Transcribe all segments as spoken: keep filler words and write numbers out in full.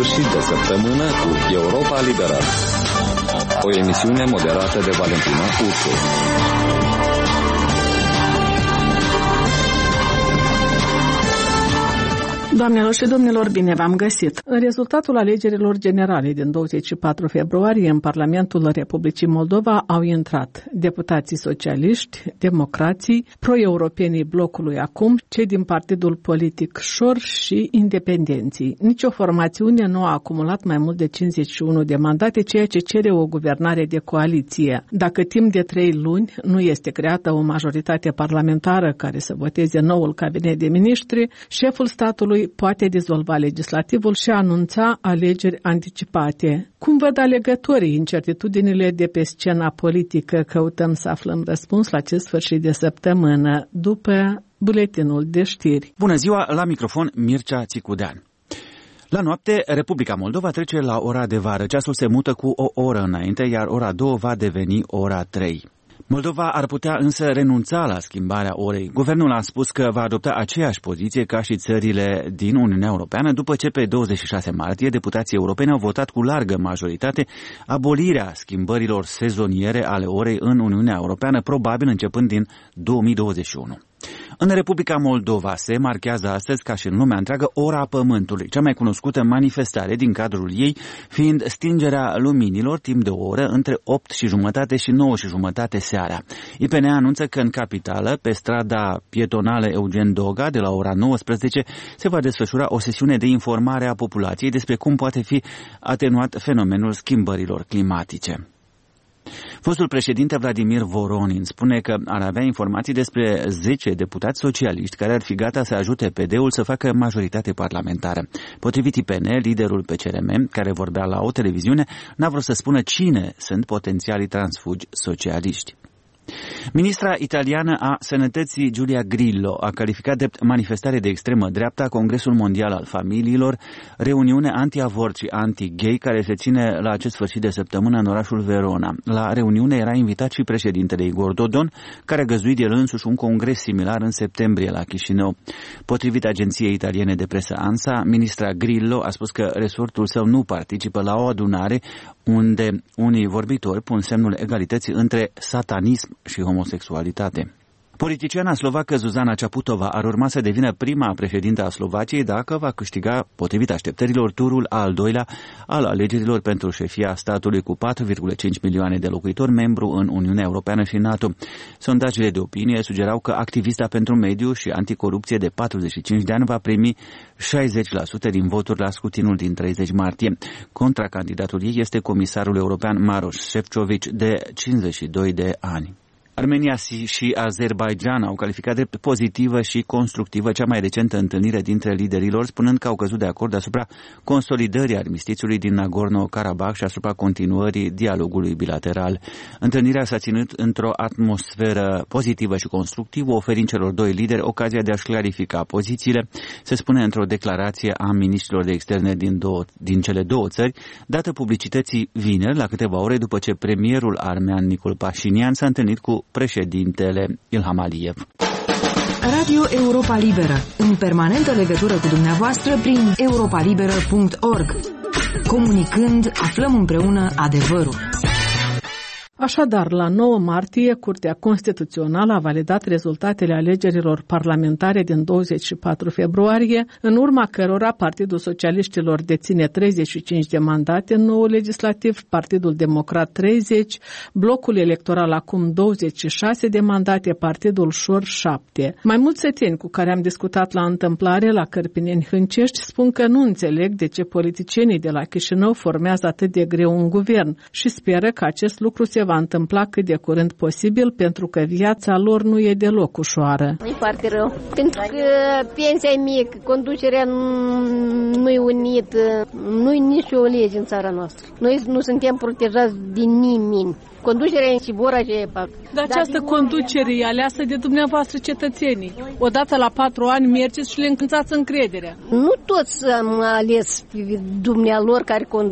sfârșit de săptămână cu Europa Liberă. O emisiune moderată de Valentina Ursu. Doamnelor și domnilor, bine v-am găsit! În rezultatul alegerilor generale din douăzeci și patru februarie în Parlamentul Republicii Moldova au intrat deputații socialiști, democrații, pro-europenii blocului Acum, cei din partidul politic Șor și independenții. Nici o formațiune nu a acumulat mai mult de cincizeci și unu de mandate, ceea ce cere o guvernare de coaliție. Dacă timp de trei luni nu este creată o majoritate parlamentară care să voteze noul cabinet de miniștri, șeful statului poate dizolva legislativul și anunța alegeri anticipate. Cum văd alegătorii incertitudinile de pe scena politică? Căutăm să aflăm răspuns la acest sfârșit de săptămână, după buletinul de știri. Bună ziua, la microfon Mircea Țicudean. La noapte, Republica Moldova trece la ora de vară. Ceasul se mută cu o oră înainte, iar ora două va deveni ora trei. Moldova ar putea însă renunța la schimbarea orei. Guvernul a spus că va adopta aceeași poziție ca și țările din Uniunea Europeană, după ce pe douăzeci și șase martie deputații europeni au votat cu largă majoritate abolirea schimbărilor sezoniere ale orei în Uniunea Europeană, probabil începând din două mii douăzeci și unu. În Republica Moldova se marchează astăzi, ca și în lumea întreagă, Ora Pământului, cea mai cunoscută manifestare din cadrul ei fiind stingerea luminilor timp de o oră între opt și jumătate și nouă și jumătate seara. I P N anunță că în capitală, pe strada pietonală Eugen Doga, de la ora nouăsprezece, se va desfășura o sesiune de informare a populației despre cum poate fi atenuat fenomenul schimbărilor climatice. Fostul președinte Vladimir Voronin spune că ar avea informații despre zece deputați socialiști care ar fi gata să ajute P D-ul să facă majoritate parlamentară. Potrivit I P N, liderul P C R M, care vorbea la o televiziune, n-a vrut să spună cine sunt potențialii transfugi socialiști. Ministra italiană a Sănătății Giulia Grillo a calificat de manifestare de extremă dreapta Congresul Mondial al Familiilor, reuniune anti-avort și anti-gay care se ține la acest sfârșit de săptămână în orașul Verona. La reuniune era invitat și președintele Igor Dodon, care a găzduit el însuși un congres similar în septembrie la Chișinău. Potrivit agenției italiene de presă ANSA, ministra Grillo a spus că resortul său nu participă la o adunare unde unii vorbitori pun semnul egalității între satanism și homosexualitate. Politiciana slovacă Zuzana Čaputová ar urma să devină prima președintă a Slovaciei dacă va câștiga, potrivit așteptărilor, turul al doilea al alegerilor pentru șefia statului cu patru virgulă cinci milioane de locuitori, membru în Uniunea Europeană și NATO. Sondajele de opinie sugerau că activista pentru mediu și anticorupție de patruzeci și cinci de ani va primi șaizeci la sută din voturi la scrutinul din treizeci martie. Contracandidatul ei este comisarul european Maroš Šefčovič, de cincizeci și doi de ani. Armenia și Azerbaidjan au calificat drept pozitivă și constructivă cea mai recentă întâlnire dintre liderilor, spunând că au căzut de acord asupra consolidării armistițiului din Nagorno-Karabakh și asupra continuării dialogului bilateral. Întâlnirea s-a ținut într-o atmosferă pozitivă și constructivă, oferind celor doi lideri ocazia de a-și clarifica pozițiile, se spune într-o declarație a miniștrilor de externe din, două, din cele două țări, dată publicității vineri, la câteva ore după ce premierul armean Nicol Pașinian s-a întâlnit cu președintele Ilham Aliyev. Radio Europa Liberă, în permanentă legătură cu dumneavoastră prin europa liberă punct org. Comunicând, aflăm împreună adevărul. Așadar, la nouă martie, Curtea Constituțională a validat rezultatele alegerilor parlamentare din douăzeci și patru februarie, în urma cărora Partidul Socialiștilor deține treizeci și cinci de mandate în noul legislativ, Partidul Democrat treizeci, blocul electoral Acum douăzeci și șase de mandate, Partidul Șor șapte. Mai mulți săteni cu care am discutat la întâmplare la Cărpineni Hâncești spun că nu înțeleg de ce politicienii de la Chișinău formează atât de greu un guvern și speră că acest lucru se va întâmpla cât de curând posibil, pentru că viața lor nu e deloc ușoară. E foarte rău, pentru că pensia e mică, conducerea nu e unită, nu e nicio lege în țara noastră. Noi nu suntem protejați de nimeni. Conducerea e în Sibora și e pac. Dar această conducere e aleasă de dumneavoastră cetățenii. Odată la patru ani mergeți și le încântați încrederea. Nu toți am ales pe dumnealor care conduc.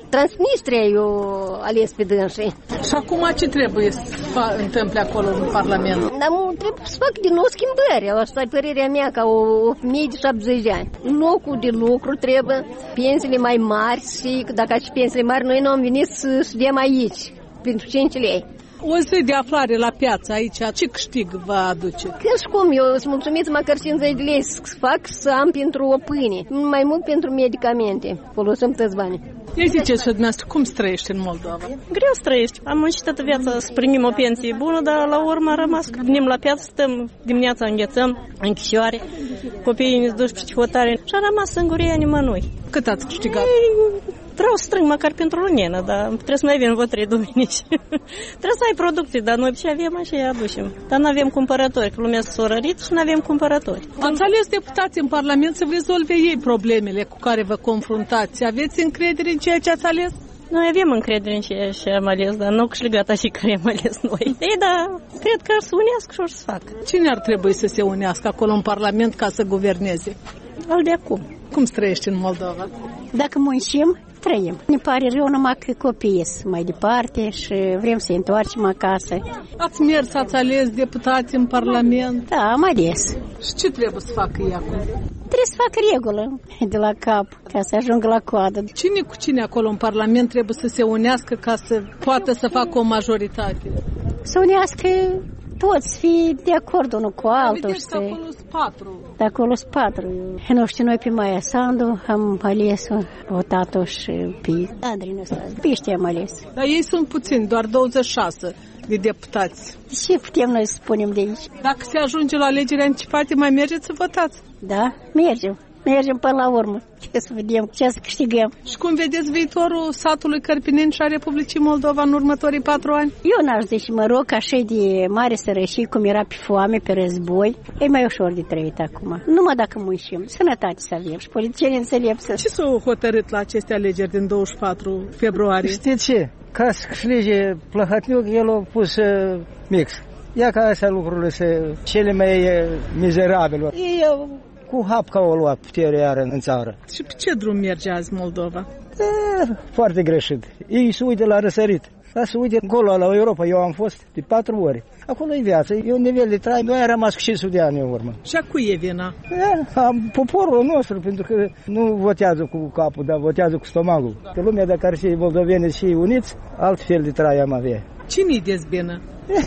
Transnistria eu ales pe dânsii. Și acum ce trebuie să fa- întâmple acolo în Parlament? Dar trebuie să fac din nou schimbări. Asta e părerea mea ca o, o femeie de șaptezeci de ani. Locul de lucru trebuie, pensiile mai mari și dacă și pensiile mari, noi nu am venit să studiem aici, pentru cinci lei. O zi de aflare la piață aici, ce câștig va aduce? Când și cum, eu sunt mulțumit măcar cincizeci de lei să fac să am pentru o pâine, mai mult pentru medicamente, folosim toți banii. Ia ziceți și dumneavoastră, cum străiești în Moldova? Greu să trăiești. Am muncit toată viața să primim o pensie bună, dar la urmă a rămas că venim la piață, stăm dimineața, înghețăm, închisoare, copiii ne duci pe hotare și a rămas sânguria nimănui. Cât ați câștigat? Ei, vreau să strâng măcar pentru lunenă, dar trebuie să mai avem vreo trei duminici. Trebuie să ai producții, dar noi ce avem așa îi aducem. Dar nu avem cumpărători, că lumea s-a rărit și nu avem cumpărători. Ați ales deputați în Parlament să rezolve ei problemele cu care vă confruntați. Aveți încredere în ceea ce ați ales? Noi avem încredere în ceea ce am ales, dar nu au câștigat așa care am ales noi. Ei, dar cred că ar să unească și or să facă. Cine ar trebui să se unească acolo în Parlament ca să guverneze? Al de acum. Cum străiești în Moldova? Dacă muncim, trăim. Ne pare rău numai că copiii sunt mai departe și vrem să întoarcem acasă. Ați mers, ați ales deputați în Parlament? Da, am ales. Și ce trebuie să facă ei acum? Trebuie să fac regulă de la cap ca să ajungă la coadă. Cine cu cine acolo în Parlament trebuie să se unească ca să poată să facă o majoritate? Să unească toți, fi de acord unul cu altul. Vedeți că acolo sunt patru. De acolo sunt patru. Nu știu, noi pe Maia Sandu am ales-o, votat-o și pe Andrei Năstase. Pe ăștia am ales. Dar ei sunt puțini, doar douăzeci și șase de deputați. Ce putem noi să spunem de aici? Dacă se ajunge la alegeri anticipate, mai mergeți să votați? Da, mergem. Mergem până la urmă. Ce să vedem, ce să câștigăm. Și cum vedeți viitorul satului Cărpineni și a Republicii Moldova în următorii patru ani? Eu n-aș zice, mă rog, așa de mare sărășie, cum era pe foame, pe război, e mai ușor de trăit acum. Numai dacă muncim, sănătate să avem și politicieni înțelepți. Ce s-a hotărât la aceste alegeri din douăzeci și patru februarie? Știți ce? Ca să câștige Plăhătniuc, el a pus uh, mix. Ia ca astea lucrurile să cele mai uh, mizerabile. Ei au cu hapca o luat puterea iară în țară. Și pe ce drum merge azi Moldova? E, foarte greșit. Ei se uită la răsărit. Dar se uită acolo la Europa. Eu am fost de patru ori. Acolo e viață. E un nivel de trai. Noi am rămas cu cinci sute de ani în urmă. Și a cui e vina? E, a poporul nostru, pentru că nu votează cu capul, dar votează cu stomacul. Că lumea, dacă ar fi moldoveni și uniți, altfel de trai am avea. Cine-i dezbină?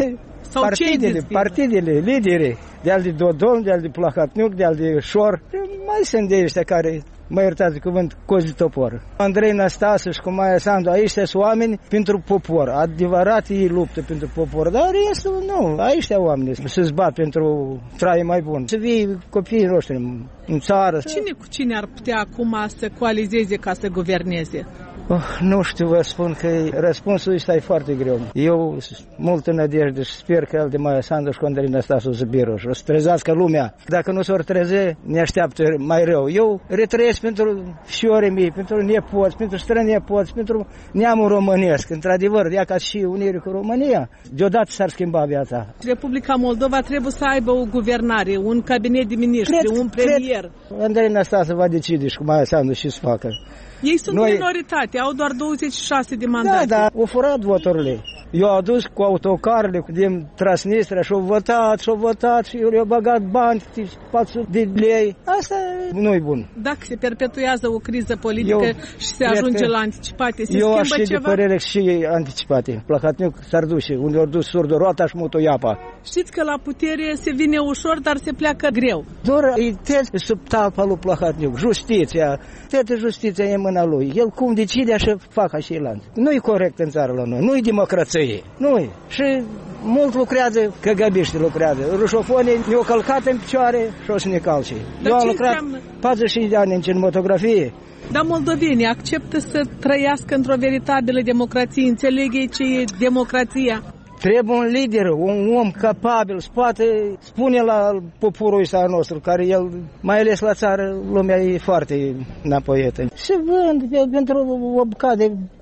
Sau partidele, partidele, lideri, de-al de Dodon, de-al de Plăhătniuc, de-al de Șor, mai sunt de ăștia care, mă iertați cuvânt, cozi de topor. Andrei Năstase și cu Maia Sandu, aici sunt oameni pentru popor. Adevărat ei luptă pentru popor, dar restul nu. Aici sunt oameni să-ți bat pentru trai mai bun. Să vii copiii noștri în țară. Cine cu cine ar putea acum să coalizeze ca să guverneze? Oh, nu știu, vă spun că răspunsul ăsta e foarte greu. Eu multă nădejde și sper că el de Maia Sandu și cu Andrei Năstase o să biră și o să trezească lumea. Dacă nu s-or treze, ne așteaptă mai rău. Eu retrăiesc pentru fiorii mei, pentru nepoți, pentru strănepoți, pentru neamul românesc. Într-adevăr, ea ca și unire cu România, deodată s-ar schimba viața. Republica Moldova trebuie să aibă o guvernare, un cabinet de miniștri, cred, un premier. Cred, Andrei Năstase va decide și cu Maia Sandu și să facă. Ei sunt Noi... minoritate, au doar douăzeci și șase de mandate. Da, da, au furat voturile. Eu au dus cu autocarele din Transnistria și au votat, și au votat și eu le-au băgat bani, patru sute de lei. Asta nu e bun. Dacă se perpetuează o criză politică eu și se ajunge la anticipate, se eu schimbă aș ceva? Eu aș de părere și anticipate. Plăhătniuc s-ar duce, unde au dus surdul rota și motoiapa. Știți că la putere se vine ușor, dar se pleacă greu. Doar e tăți sub talpa lui Plăhătniuc, justiția. Toată justiția e în mâna lui. El cum decide așa fac așa lanț. Nu e corect în țară la noi, nu e democrație. Nu, și mult lucrează, căgăbiști lucrează. Rușofonii ne-au călcat în picioare și o să ne calce. Eu am lucrat înseamnă? patruzeci și cinci de ani în cinematografie. Dar moldovenii acceptă să trăiască într-o veritabilă democrație, înțeleg ei ce e democrația? Trebuie un lider, un om capabil, să poate spune la poporul ăsta nostru, care el, mai ales la țară, lumea e foarte înapoietă. Se vând pentru o bucată de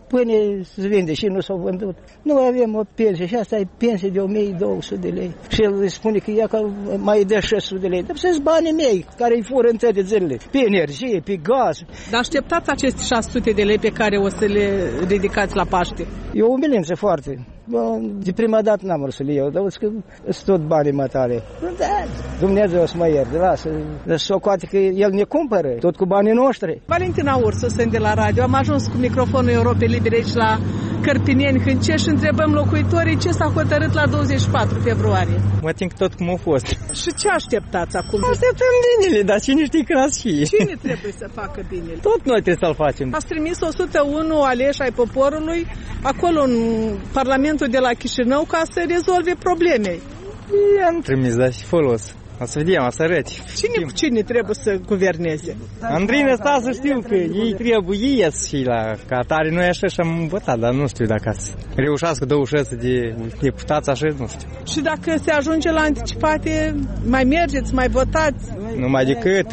pâine se vinde și nu s-au vândut. Nu avem o pensie și asta e pensie de o mie două sute de lei. Și el îi spune că ia că mai dă șase sute de lei. Dar sunt banii mei care îi fură în toate zilele. Pe energie, pe gaz. Dar așteptați aceste șase sute de lei pe care o să le ridicați la Paște? E o umilință foarte. De prima dată n-am vrut să le iau, dar că sunt tot banii matale. Da, Dumnezeu o să mă ierte, lasă. Socoate că el ne cumpără, tot cu banii noștri. Valentina Ursu, sunt de la radio. Am ajuns cu microfonul Europei Libere aici la Cărpinieni, Hânceș, și întrebăm locuitorii ce s-a hotărât la douăzeci și patru februarie. Mă ating tot cum a fost. Și ce așteptați acum? Așteptăm binele, dar cine știe că ați fi? Cine trebuie să facă binele? Tot noi trebuie să-l facem. Ați trimis o sută unu aleși ai poporului acolo în Parlamentul de la Chișinău ca să rezolve probleme. I-am trimis, dar și folos. O să vedem, o să arăți. Cine cu cine trebuie să guverneze? Andrine, sta să știu că ei trebuie ies și la ca atare. Noi așa și-am votat, dar nu știu dacă să reușească douăzeci și șase de deputați, așa, nu știu. Și dacă se ajunge la anticipate, mai mergeți, mai votați? Numai decât,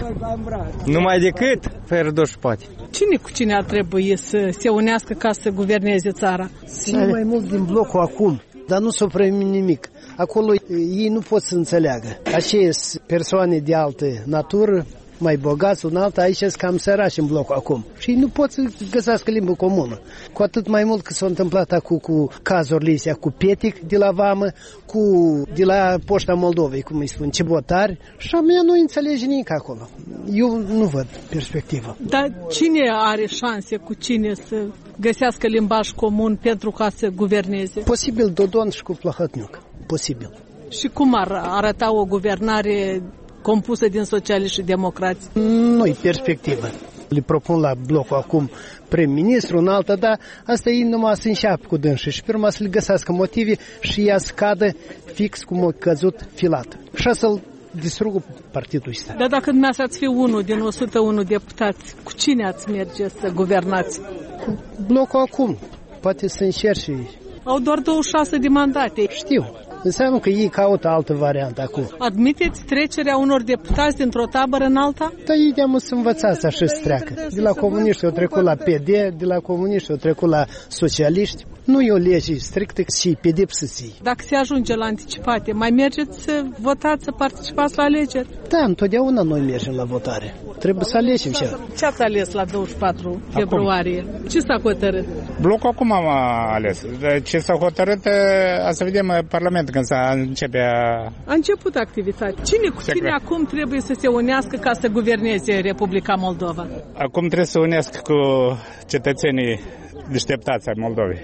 numai decât, fără douăzeci și patru. Cine cu cine ar trebui să se unească ca să guverneze țara? Cel mai mult din blocul acum, dar nu s-o primi nimic. Acolo ei nu pot să înțeleagă. Aceia persoane de altă natură, mai bogați, un altă, aici sunt cam sărași în blocul acum. Și nu pot să găsească limbă comună. Cu atât mai mult că s-a întâmplat acum cu cazurile astea, cu Petic de la Vamă, cu de la Poșta Moldovei, cum îi spun, Cebotari, și a mea nu înțelege nimic acolo. Eu nu văd perspectivă. Dar cine are șanse cu cine să găsească limbaj comun pentru ca să guverneze? Posibil Dodon și cu Plahotniuc. Posibil. Și cum ar arăta o guvernare compusă din socialiști și democrați? Nu-i perspectivă. Le propun la blocul acum prim-ministru, în altă, dar asta ei numai să înșeapă cu dânsii și prima să le găsească motive și ea să cadă fix cum a căzut filat. Și să-l distrugă partidul ăsta. Dar dacă dumneavoastră ați fi unul din o sută unu deputați, cu cine ați merge să guvernați? Cu blocul acum. Poate să încerci. Au doar douăzeci și șase de mandate. Știu. Înseamnă că ei caută altă variantă acum. Admiteți trecerea unor deputați dintr-o tabără în alta? Da, ei de-am să învățați așa să treacă. De la comuniști au trecut la P D, de la comuniști au trecut la socialiști. Nu e o lege strictă și pedepsiți. Dacă se ajunge la anticipate, mai mergeți să votați, să participați la alegeri? Da, întotdeauna noi mergem la votare. Trebuie să alegem ceva. Ce ați ales la douăzeci și patru februarie? Acum. Ce s-a hotărât? Blocul acum am ales. Ce s-a hotărât, a să vedem Parlamentul când s-a începe a... A început activitatea. Cine cu cine acum trebuie să se unească ca să guverneze Republica Moldova? Acum trebuie să unească cu cetățenii deșteptați ai Moldovei.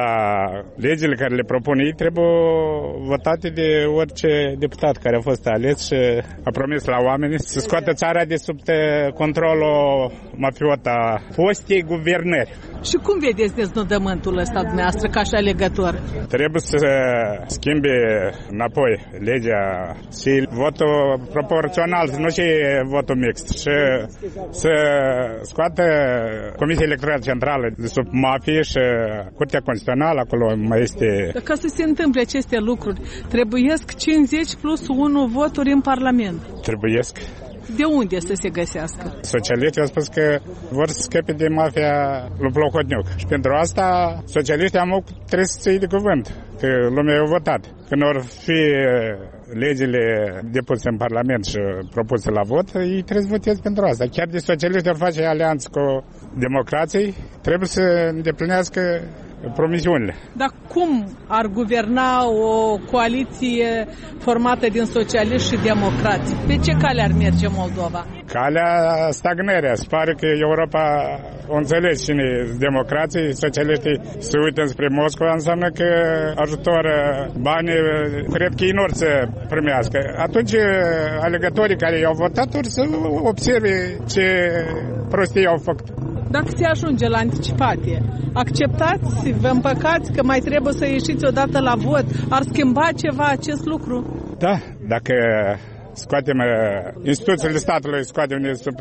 Dar legile care le propun ei trebuie votate de orice deputat care a fost ales și a promis la oameni să scoată țara de sub controlul mafiot a fostei guvernări. Și cum vedeți deznodământul ăsta dumneavoastră ca și alegător? Trebuie să schimbe înapoi legea și votul proporțional, nu și votul mixt. Și să scoată Comisia Electorală Centrală de sub mafie și Curtea Constituțională, acolo mai este... Ca să se întâmple aceste lucruri, trebuiesc cincizeci plus unu voturi în Parlament. Trebuiesc. De unde să se găsească? Socialiștii au spus că vor să scape de mafia lui Plahotniuc. Și pentru asta socialiștii am trebuie să iei de cuvânt, că lumea a votat. Când vor fi legile depuse în Parlament și propuse la vot, ei trebuie să voteze pentru asta. Chiar de socialiști vor face alianță cu democrații, trebuie să îndeplinească promisiunile. Dar cum ar guverna o coaliție formată din socialiști și democrați? Pe ce cale ar merge Moldova? Calea stagnării. Se pare că Europa o înțelege cine democrații, socialiștii se uită spre Moscova, înseamnă că ajutor, bani, cred că ei nu or să primească. Atunci alegătorii care i-au votat or să observe ce prostii au făcut. Dacă se ajunge la anticipate, acceptați, vă împăcați că mai trebuie să ieșiți odată la vot? Ar schimba ceva acest lucru? Da, dacă scoatem instituțiile statului, scoatem sub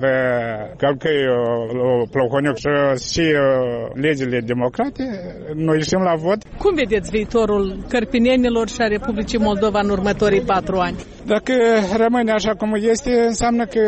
călcăiul Plohoniuc și legile democrate, noi ieșim la vot. Cum vedeți viitorul cărpinenilor și a Republicii Moldova în următorii patru ani? Dacă rămâne așa cum este, înseamnă că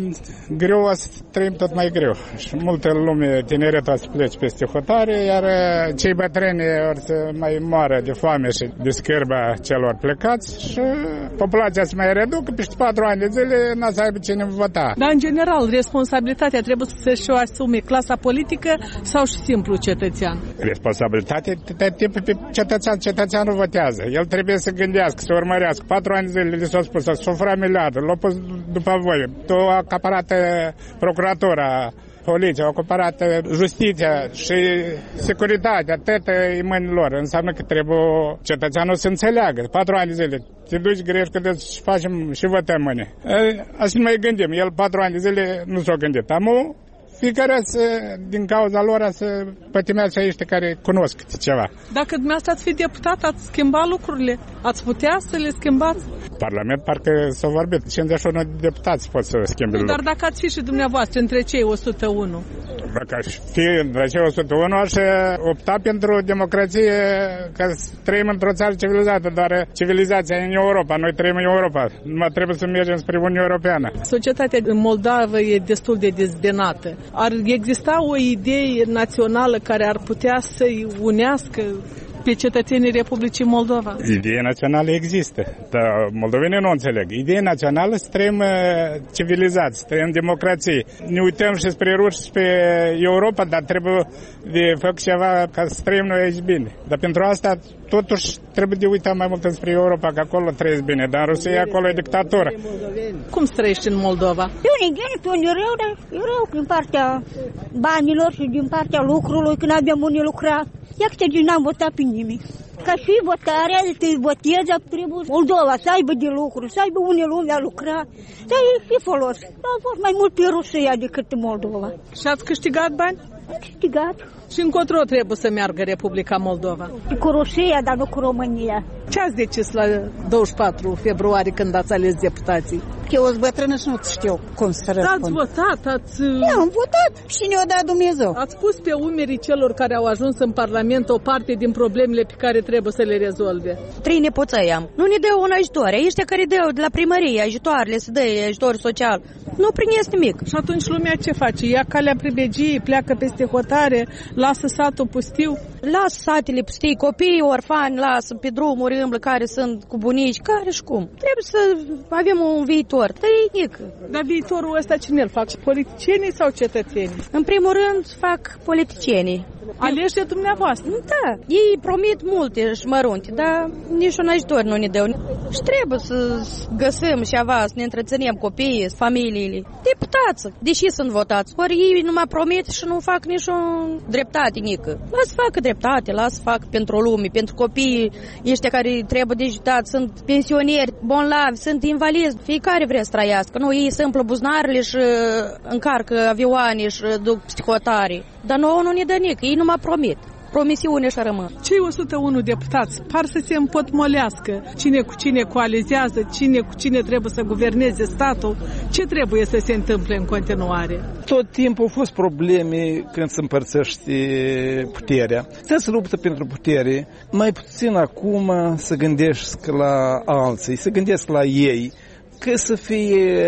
greu o să trăim tot mai greu. Și multă lume, tineret, o să plece peste hotare, iar cei bătrâni or să mai moară de foame și de scârba celor plecați și populația se mai reducă, peste patru ani de zile n-a să aibă cine vota. Dar, în general, responsabilitatea trebuie să-și o asume clasa politică sau și simplu cetățean? Responsabilitatea pe cetățean, cetățeanul votează. El trebuie să gândească, să urmărească. Patru ani de zile le s-a spus, s-a furat miliardă, l-a pus după voi. Tu a acaparat procuratura, poliția, a acaparat justiția și securitatea, toate în mâinilor. Înseamnă că trebuie cetățeanul să înțeleagă. Patru ani de zile. Te duci grești, că și facem și votăm mâine. Așa nu mai gândim. El patru ani de zile nu s-a gândit. Amu, fiecare să, din cauza lor să pătimează ăștia care cunosc ceva. Dacă dumneavoastră ați fi deputat, ați schimba lucrurile? Ați putea să le schimbați? Parlament parcă s-a vorbit. cincizeci și unu de deputați pot să schimbe lucrurile. Dar dacă ați fi și dumneavoastră între cei o sută unu? Dacă aș fi între cei o sută unu, aș opta pentru democrație, că trăim într-o țară civilizată, dar civilizația e în Europa. Noi trăim în Europa. Numai trebuie să mergem spre Uniunea Europeană. Societatea în Moldova e destul de dezbinată. Ar exista o idee națională care ar putea să-i unească pe cetățenii Republicii Moldova? Ideea națională există, dar moldovenii nu înțeleg. Ideea națională să trăim civilizați, să trăim democrație. Ne uităm și spre ruși și spre Europa, dar trebuie de făcut ceva ca să trăim noi aici bine. Dar pentru asta totuși trebuie de uitat mai mult spre Europa, că acolo trăiesc bine, dar în Rusia acolo e dictatură. Cum trăiești în Moldova? Eu nu e rău, dar e rău din partea banilor și din partea lucrului, când avem unii lucrat. Ia că te n-am votat pe nimic. Ca și votarea, te votezi, trebuie Moldova să aibă de lucru, să aibă unii lume a lucrat. Dar e folos. A fost mai mult pe Rusia decât în Moldova. Și ați câștigat bani? Am câștigat. Și încotro trebuie să meargă Republica Moldova? Cu Rusia, dar nu cu România. Ce ați decis la douăzeci și patru februarie când ați ales deputații? Că eu sunt bătrână și nu știu cum să răspund. Ați votat? Ați... Eu am votat și ne-o dat Dumnezeu. Ați pus pe umerii celor care au ajuns în Parlament o parte din problemele pe care trebuie să le rezolve? Trei nepoțăi am. Nu ne dă un ajutor. Ăștia care dă de la primărie ajutoarele, să dă ajutor social. Nu primesc nimic. Și atunci lumea ce face? Ia calea pribegiei, pleacă peste hotare, lasă satul pustiu? Lasă satele pustii, copiii orfani lasă pe drumuri, îmblă, care sunt cu bunici, care și cum. Trebuie să avem un viitor. Tăinic. Dar viitorul ăsta cine îl fac? Politicienii sau cetățenii? În primul rând fac politicienii. Aleși de dumneavoastră? Da, ei promit multe și mărunte, dar nici un ajutor nu ne dă. Și trebuie să găsim ceva, să ne întreținem copiii, familiile. Deputați, deși sunt votați, ori ei nu mai promit și nu fac niciun dreptate nică. Lasă facă dreptate, lasă facă pentru lume, pentru copiii ăștia care trebuie de ajutat, sunt pensionieri, bolnavi, sunt invalizi, fiecare vrea să trăiască. Nu, ei împlă buzunarele și încarcă avioane și duc psihotare. Dar nouă nu ne dă nică, ei nu mai promit. Promisiune și rămân. Cei o sută unu deputați par să se împotmolească. Cine cu cine coalizează, cine cu cine trebuie să guverneze statul. Ce trebuie să se întâmple în continuare? Tot timpul au fost probleme când se împărțește puterea. Trebuie să luptă pentru putere. Mai puțin acum să gândești la alții, să gândesc la ei, că să fie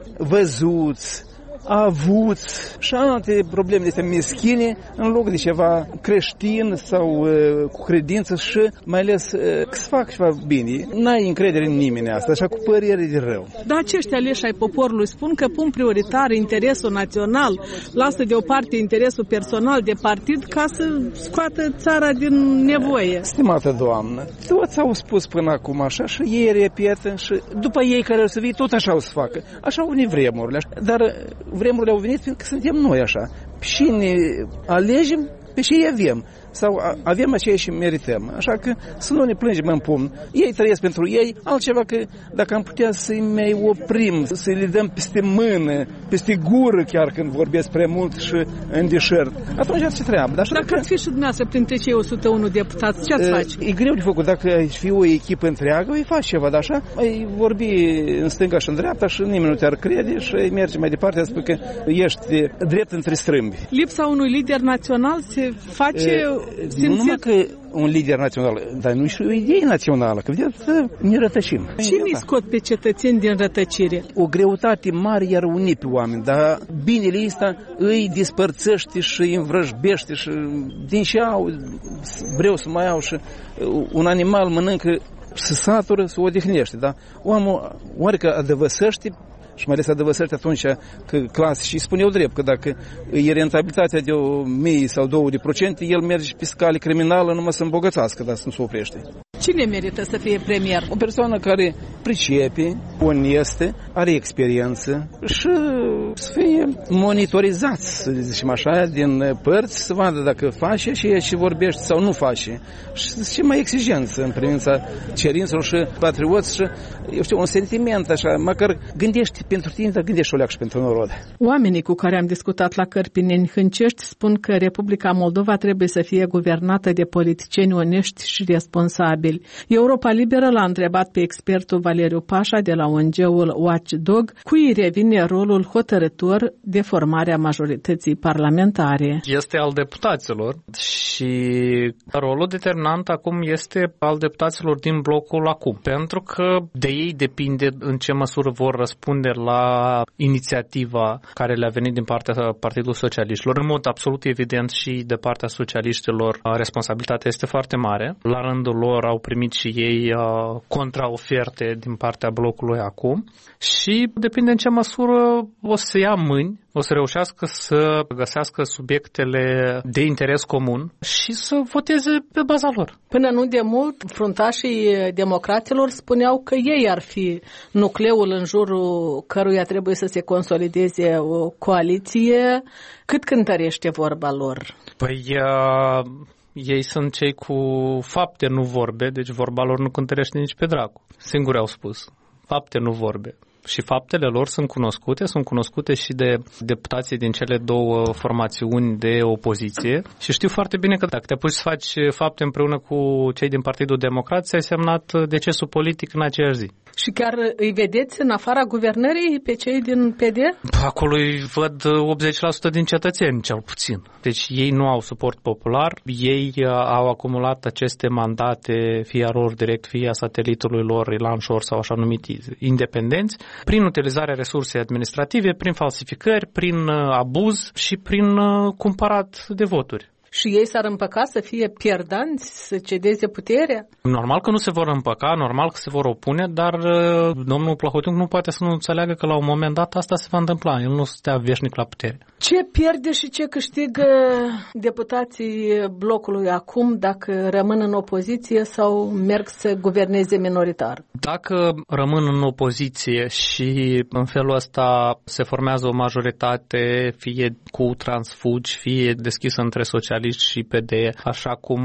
văzuți, avuți și alte probleme de meschine în loc de ceva creștin sau uh, cu credință și mai ales uh, că să fac ceva bine. N-ai încredere în nimeni asta, așa cu părere de rău. Dar acești aleși ai poporului spun că pun prioritar interesul național, lasă deoparte interesul personal de partid ca să scoată țara din nevoie. Stimată doamnă, toți au spus până acum așa și ei repetă și după ei care o să vii tot așa o să facă. Așa au venit vremurile, dar vremurile au venit pentru că suntem noi așa. Și ne alegem, pe și avem. sau avem aceea și merităm. Așa că să nu ne plângem în pumn. Ei trăiesc pentru ei, altceva că dacă am putea să-i mai oprim, să le dăm peste mână, peste gură chiar când vorbesc prea mult și în deșert, atunci ar fi treabă. Dar dacă ați fi și dumneavoastră printre cei o sută unu deputați, ce ați face? E greu de făcut. Dacă ai fi o echipă întreagă, îi faci ceva, dar așa, ai vorbi în stânga și în dreapta și nimeni nu te-ar crede și ai merge mai departe, spui că ești drept între strâmbi. Lipsa unui lider național se face e, simțit? Nu numai că un lider național, dar nu și o idee națională, că vedeți, ne rătășim. Cine îi scot pe cetățeni din rătăcire? O greutate mare iar uni pe oameni, dar binele ăsta îi dispărțește și îi învrăjbește și din ce au, vreau să mai au și un animal mănâncă se satură, se odihnește, da? Omul oare că adăvăsește și mai ales adăvăsește atunci că clase și spuneau drept că dacă e rentabilitatea de o mie sau două de procente, el merge pe scale criminală numai să îmbogățească, dar să nu se oprește. Cine merită să fie premier? O persoană care pricepe, onestă, are experiență și să fie monitorizat, să zicem așa, din părți, să vadă dacă face și ce vorbește sau nu face. Și să fie mai exigență în privința cerințelor și patrioți și, eu știu, un sentiment așa, măcar gândește pentru tine, dar gândește o leacă și pentru norod. Oamenii cu care am discutat la Cărpineni Hâncești spun că Republica Moldova trebuie să fie guvernată de politicieni onești și responsabili. Europa Liberă l-a întrebat pe expertul Valeriu Pașa de la O N G-ul Watchdog cui revine rolul hotărător de formarea majorității parlamentare. Este al deputaților și rolul determinant acum este al deputaților din blocul acum, pentru că de ei depinde în ce măsură vor răspunde la inițiativa care le-a venit din partea Partidului Socialiștilor. În mod absolut evident și de partea socialiștilor responsabilitatea este foarte mare. La rândul lor au primit și ei uh, contraoferte din partea blocului acum și depinde în ce măsură o să ia mâini, o să reușească să găsească subiectele de interes comun și să voteze pe baza lor. Până nu de mult, fruntașii democraților spuneau că ei ar fi nucleul în jurul căruia trebuie să se consolideze o coaliție. Cât cântărește vorba lor? Păi... Uh... Ei sunt cei cu fapte, nu vorbe, deci vorba lor nu cântărește nici pe dracu. Singuri au spus. Fapte, nu vorbe. Și faptele lor sunt cunoscute, sunt cunoscute și de deputații din cele două formațiuni de opoziție și știu foarte bine că dacă te apuci să faci fapte împreună cu cei din Partidul Democrat, ți-ai semnat decesul politic în aceeași zi. Și chiar îi vedeți în afara guvernării pe cei din P D? Acolo îi văd optzeci la sută din cetățeni, cel puțin. Deci ei nu au suport popular, ei au acumulat aceste mandate, fie a lor direct, fie a satelitului lor, Ilan Șor sau așa numiti independenți, prin utilizarea resursei administrative, prin falsificări, prin abuz și prin cumpărat de voturi. Și ei s-ar împăca să fie pierdanți, să cedeze puterea? Normal că nu se vor împăca, normal că se vor opune, dar domnul Plahotniuc nu poate să nu înțeleagă că la un moment dat asta se va întâmpla. El nu stea veșnic la putere. Ce pierde și ce câștigă deputații blocului acum dacă rămân în opoziție sau merg să guverneze minoritar? Dacă rămân în opoziție și în felul ăsta se formează o majoritate, fie cu transfugi, fie deschisă între socialiști și P D, așa cum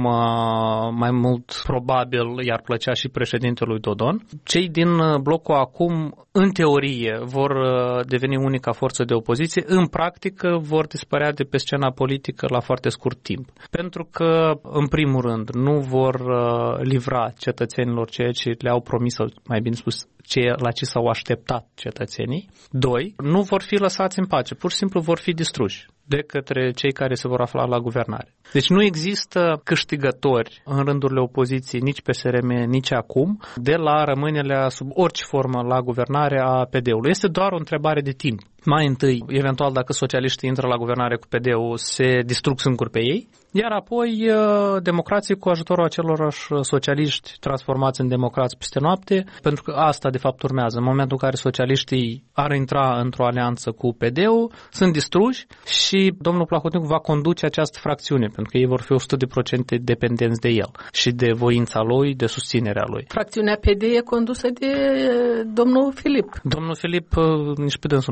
mai mult probabil i-ar plăcea și președintelui Dodon, cei din blocul acum, în teorie, vor deveni unica forță de opoziție, în practică vor dispărea de pe scena politică la foarte scurt timp. Pentru că, în primul rând, nu vor livra cetățenilor ceea ce le-au promis, sau mai bine spus, ce, la ce s-au așteptat cetățenii. Doi, nu vor fi lăsați în pace, pur și simplu vor fi distruși de către cei care se vor afla la guvernare. Deci nu există câștigători în rândurile opoziției, nici P S R M, nici acum, de la rămânerea sub orice formă la guvernare a P D-ului. Este doar o întrebare de timp. Mai întâi, eventual, dacă socialiștii intră la guvernare cu P D-ul, se distrug singuri pe ei, iar apoi democrații cu ajutorul acelorași socialiști transformați în democrați peste noapte, pentru că asta de fapt urmează. În momentul în care socialiștii ar intra într-o alianță cu P D-ul, sunt distruși și domnul Plahotniuc va conduce această fracțiune, pentru că ei vor fi o sută la sută dependenți de el și de voința lui, de susținerea lui. Fracțiunea P D e condusă de domnul Filip. Domnul Filip nici pe dânsul nu se conduce.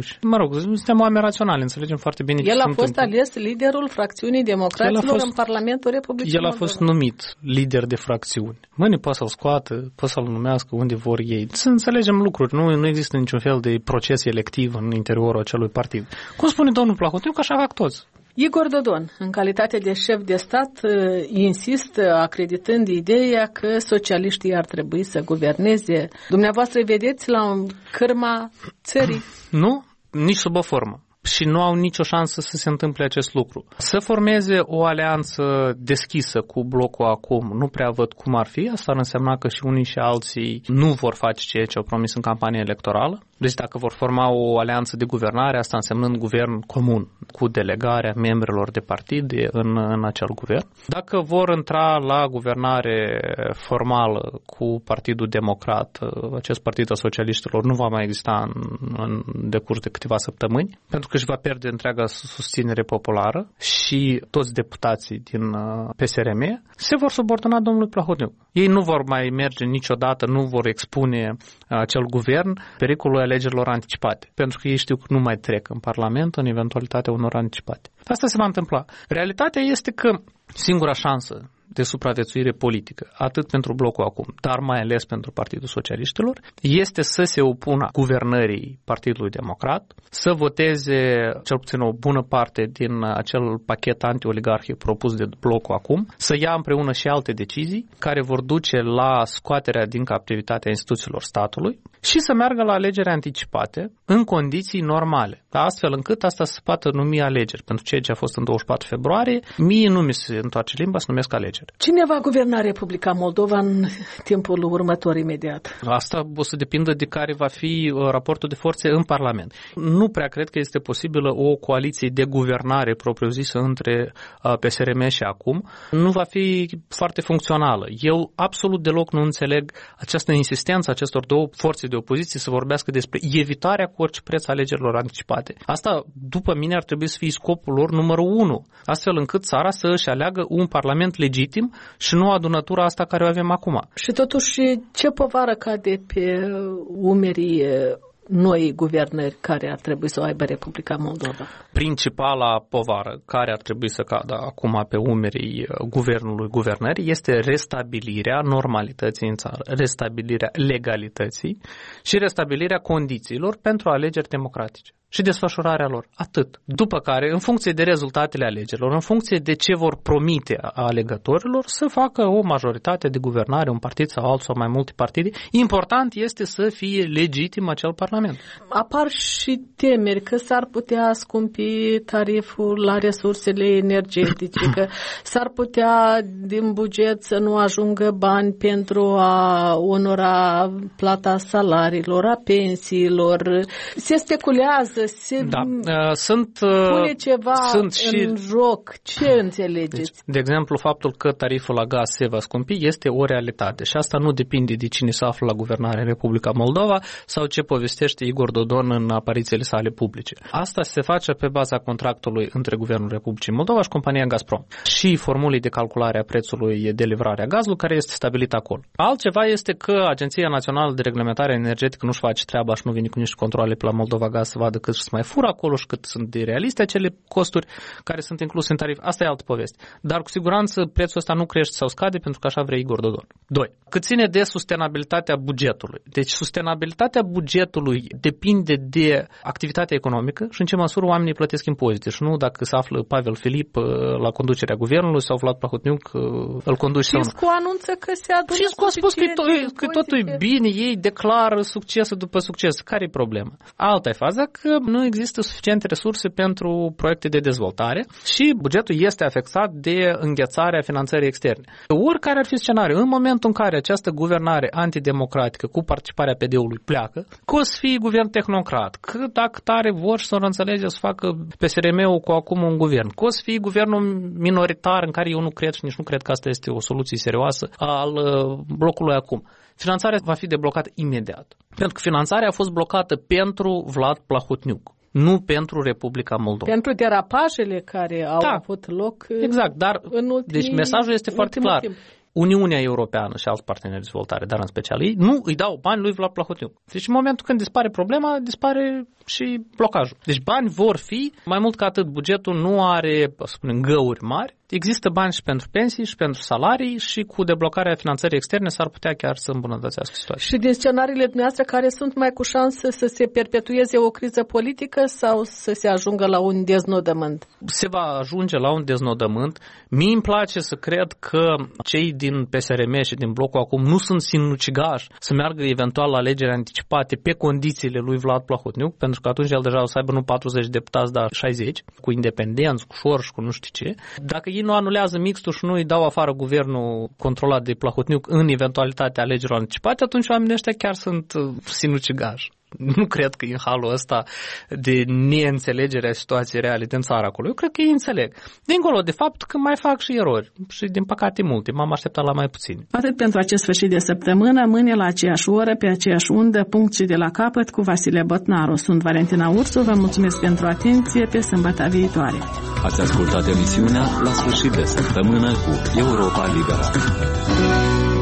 totuși. Mă rog, suntem oameni raționali, înțelegem foarte bine ce El se a fost întâmplă. ales liderul fracțiunii democraților fost, în Parlamentul Republicii El a Moldova. fost numit lider de fracțiuni. Mâine poate să-l scoată, poate să-l numească unde vor ei. Să înțelegem lucruri. Nu, nu există niciun fel de proces electiv în interiorul acelui partid. Cum spune domnul Plahotniuc, așa fac toți. Igor Dodon, în calitate de șef de stat, insistă, acreditând ideea că socialiștii ar trebui să guverneze. Dumneavoastră îi vedeți la cârma țării? Nu, nici sub o formă. Și nu au nicio șansă să se întâmple acest lucru. Să formeze o alianță deschisă cu blocul acum, nu prea văd cum ar fi. Asta ar însemna că și unii și alții nu vor face ceea ce au promis în campanie electorală. Deci dacă vor forma o alianță de guvernare, asta însemnând guvern comun, cu delegarea membrilor de partid în, în acel guvern. Dacă vor intra la guvernare formală cu Partidul Democrat, acest partid al socialiștilor nu va mai exista în, în decurs de câteva săptămâni, pentru că își va pierde întreaga susținere populară și toți deputații din P S R M se vor subordona domnului Plahotniuc. Ei nu vor mai merge niciodată, nu vor expune acel guvern pericolul alegerilor anticipate, pentru că ei știu că nu mai trec în Parlament în eventualitatea unor anticipate. Asta se va întâmpla. Realitatea este că singura șansă de supraviețuire politică, atât pentru blocul acum, dar mai ales pentru Partidul Socialiștilor, este să se opună guvernării Partidului Democrat, să voteze cel puțin o bună parte din acel pachet anti-oligarhic propus de blocul acum, să ia împreună și alte decizii care vor duce la scoaterea din captivitatea instituțiilor statului și să meargă la alegeri anticipate în condiții normale, astfel încât asta să se poată numi alegeri. Pentru ceea ce a fost în douăzeci și patru februarie, mie nu mi se întoarce limba să numesc alegeri. Cine va guverna Republica Moldova în timpul următor imediat? Asta o să depindă de care va fi raportul de forțe în Parlament. Nu prea cred că este posibilă o coaliție de guvernare propriu-zisă între P S R M și acum. Nu va fi foarte funcțională. Eu absolut deloc nu înțeleg această insistență acestor două forțe de opoziție să vorbească despre evitarea cu orice preț alegerilor anticipate. Asta, după mine, ar trebui să fie scopul lor numărul unu, astfel încât țara să își aleagă un parlament legitim și nu adunătura asta care o avem acum. Și totuși, ce povară cade pe umerii noi guvernări care ar trebui să o aibă Republica Moldova? Principala povară care ar trebui să cadă acum pe umerii guvernului guvernării este restabilirea normalității în țară, restabilirea legalității și restabilirea condițiilor pentru alegeri democratice și desfășurarea lor. Atât. După care, în funcție de rezultatele alegerilor, în funcție de ce vor promite alegătorilor, să facă o majoritate de guvernare, un partid sau altul sau mai multe partide. Important este să fie legitim acel parlament. Apar și temeri că s-ar putea scumpi tariful la resursele energetice, că s-ar putea din buget să nu ajungă bani pentru a onora plata salariilor, a pensiilor. Se speculează, se da. uh, sunt, pune ceva sunt și... în joc. Ce înțelegeți? Deci, de exemplu, faptul că tariful la gaz se va scumpi este o realitate și asta nu depinde de cine se află la guvernare în Republica Moldova sau ce povestește Igor Dodon în aparițiile sale publice. Asta se face pe baza contractului între Guvernul Republicii Moldova și compania Gazprom și formulii de calculare a prețului de livrare a gazului care este stabilit acolo. Altceva este că Agenția Națională de Reglementare Energetică nu-și face treaba și nu vine cu niște controle pe la Moldova Gaz să vadă cât se mai fură acolo și cât sunt de realiste acele costuri care sunt incluse în tarif. Asta e altă poveste. Dar cu siguranță prețul ăsta nu crește sau scade pentru că așa vrea Igor Dodon. Doi. Cât ține de sustenabilitatea bugetului. Deci sustenabilitatea bugetului depinde de activitatea economică și în ce măsură oamenii plătesc impozite și nu dacă se află Pavel Filip la conducerea guvernului sau Vlad Plahotniuc îl conduce sau nu. Fiscul anunță că se adună Fiscul a spus că, că totul e bine, ei declară succesul după succes. Care e problema? Alta e faza că nu există suficiente resurse pentru proiecte de dezvoltare și bugetul este afectat de înghețarea finanțării externe. Oricare ar fi scenariu, în momentul în care această guvernare antidemocratică cu participarea P D-ului pleacă, că o să fie guvern tehnocrat, că dacă tare vor și să o înțelege să facă P S R M-ul cu acum un guvern, că o să fie guvernul minoritar în care eu nu cred și nici nu cred că asta este o soluție serioasă al blocului acum. Finanțarea va fi deblocată imediat. Pentru că finanțarea a fost blocată pentru Vlad Plahotniuc, nu pentru Republica Moldova. Pentru derapajele care au da, avut loc exact, dar în ultimii, deci mesajul este foarte clar. Timp. Uniunea Europeană și alți parteneri de dezvoltare, dar în special ei, nu îi dau bani lui Vlad Plahotniuc. Deci în momentul când dispare problema, dispare și blocajul. Deci bani vor fi, mai mult ca atât, bugetul nu are, să spunem, găuri mari. Există bani și pentru pensii și pentru salarii și cu deblocarea finanțării externe s-ar putea chiar să îmbunătățească situația. Și din scenariile dumneavoastră, care sunt mai cu șanse să se perpetueze o criză politică sau să se ajungă la un deznodământ? Se va ajunge la un deznodământ. Mie îmi place să cred că cei din P S R M și din blocul acum nu sunt sinucigași să meargă eventual la alegeri anticipate pe condițiile lui Vlad Plahotniuc, pentru că atunci el deja o să aibă nu patruzeci de deputați, dar șaizeci, cu independenți, cu șor și cu nu știu ce. Dacă ei nu anulează mixtul și nu îi dau afară guvernul controlat de Plahotniuc în eventualitatea alegerilor anticipate, atunci oamenii ăștia chiar sunt sinucigași. Nu cred că e în halul ăsta de neînțelegere a situației reale din țara acolo. Eu cred că ei înțeleg. Dincolo de fapt că mai fac și erori. Și din păcate multe. M-am așteptat la mai puțini. Atât pentru acest sfârșit de săptămână. Mâine la aceeași oră, pe aceeași undă, punct și de la capăt cu Vasile Botnaru. Sunt Valentina Ursu. Vă mulțumesc pentru atenție. Pe sâmbătă viitoare. Ați ascultat emisiunea La sfârșit de săptămână cu Europa Liberă.